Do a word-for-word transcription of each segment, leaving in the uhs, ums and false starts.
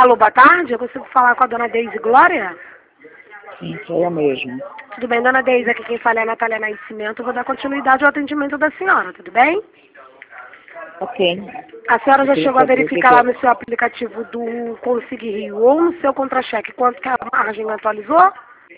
Alô, boa tarde. Eu consigo falar com a dona Deise Glória? Sim, sou eu mesmo. Tudo bem, dona Deise? Aqui quem fala é a Natália Nascimento. Eu vou dar continuidade ao atendimento da senhora, tudo bem? Ok. A senhora Eu já queria chegou a saber o que verificar que lá é. no seu aplicativo do Consig Rio ou no seu contra-cheque quanto que a margem atualizou?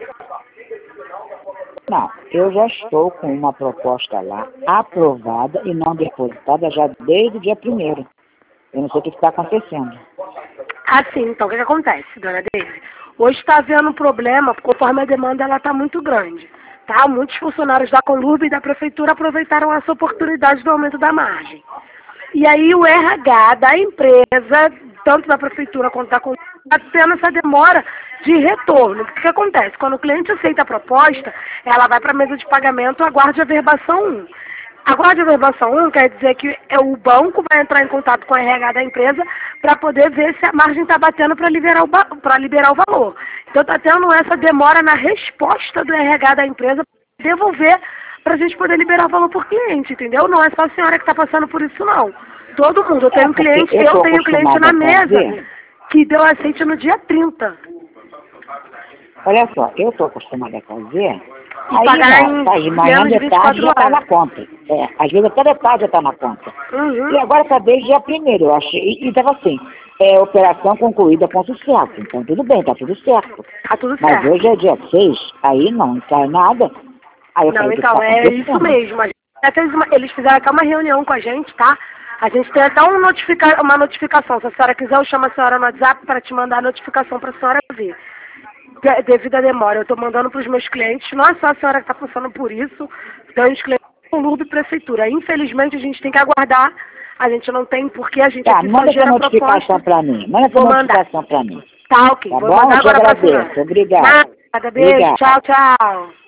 Não, eu já estou com uma proposta lá aprovada e não depositada já desde o dia primeiro. Eu não sei o que está acontecendo. Assim, então, o que, que acontece, dona Deise? Hoje está havendo um problema, conforme a demanda ela está muito grande. Tá? Muitos funcionários da Conlurb e da Prefeitura aproveitaram essa oportunidade do aumento da margem. E aí o R H da empresa, tanto da Prefeitura quanto da Conlurb, está tendo essa demora de retorno. O que, que acontece? Quando o cliente aceita a proposta, ela vai para a mesa de pagamento, aguarde a verbação um. Aguarde a verbação um quer dizer que é o banco vai entrar em contato com o R H da empresa para poder ver se a margem está batendo para liberar, o ba- pra liberar o valor. Então está tendo essa demora na resposta do R H da empresa para devolver para a gente poder liberar o valor por cliente, entendeu? Não é só a senhora que está passando por isso, não. Todo mundo. Eu É, tenho porque cliente, eu eu estou tenho cliente acostumada na a mesa fazer. que deu aceite no dia trinta. Olha só, eu estou acostumada a fazer. E Aí, pagar não, em tá aí, manhã menos de de vinte e tarde quatro já está horas. na conta. É, às vezes até de tarde já está na conta. Uhum. E agora está desde dia primeiro, eu achei. E estava assim, é, operação concluída com sucesso. Então tudo bem, está tudo certo. Tá tudo Mas certo. hoje é dia seis, aí não sai nada. Aí eu Não, falei, o que então, está é isso acontecendo? mesmo. A gente até fez uma- eles fizeram até uma reunião com a gente, tá? A gente tem até um notifica, uma notificação. Se a senhora quiser, eu chamo a senhora no WhatsApp para te mandar a notificação para a senhora ver. De- devido à demora, eu estou mandando para os meus clientes. Não é só a senhora que está passando por isso. Então, os clientes com Conlurb e Prefeitura. Infelizmente, a gente tem que aguardar. A gente não tem porque a gente Tá, aqui só manda essa gera notificação proposta. para mim. Manda essa Vou mandar. notificação para mim. Tá, ok. Tá Vou bom? mandar Eu te agora para a senhora. agradeço. Obrigada. Nada, beijo. Obrigada. Tchau, tchau.